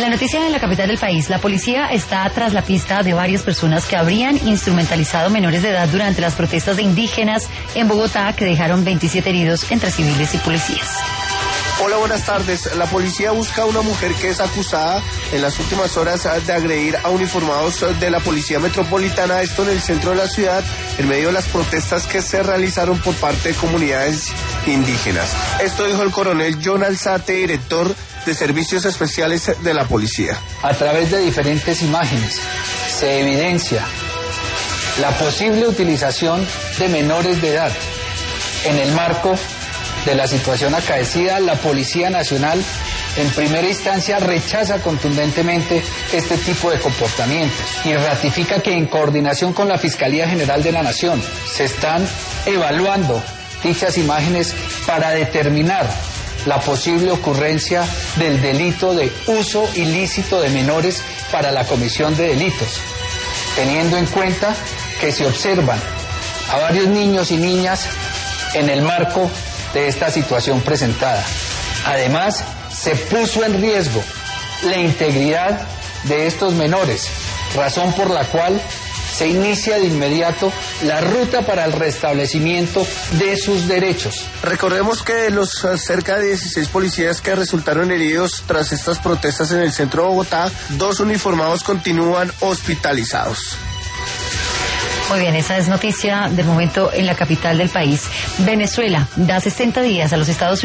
La noticia en la capital del país: la policía está tras la pista de varias personas que habrían instrumentalizado menores de edad durante las protestas de indígenas en Bogotá, que dejaron 27 heridos entre civiles y policías. Hola, buenas tardes. La policía busca a una mujer que es acusada en las últimas horas de agredir a uniformados de la Policía Metropolitana, esto en el centro de la ciudad, en medio de las protestas que se realizaron por parte de comunidades indígenas. Esto dijo el coronel John Alzate, director de Servicios Especiales de la Policía. A través de diferentes imágenes se evidencia la posible utilización de menores de edad. En el marco de la situación acaecida, la Policía Nacional en primera instancia rechaza contundentemente este tipo de comportamientos y ratifica que en coordinación con la Fiscalía General de la Nación se están evaluando dichas imágenes para determinar la posible ocurrencia del delito de uso ilícito de menores para la comisión de delitos, teniendo en cuenta que se observan a varios niños y niñas en el marco de esta situación presentada. Además, se puso en riesgo la integridad de estos menores, razón por la cual se inicia de inmediato la ruta para el restablecimiento de sus derechos. Recordemos que de los cerca de 16 policías que resultaron heridos tras estas protestas en el centro de Bogotá, 2 uniformados continúan hospitalizados. Muy bien, esa es noticia del momento en la capital del país. Venezuela da 60 días a los Estados Unidos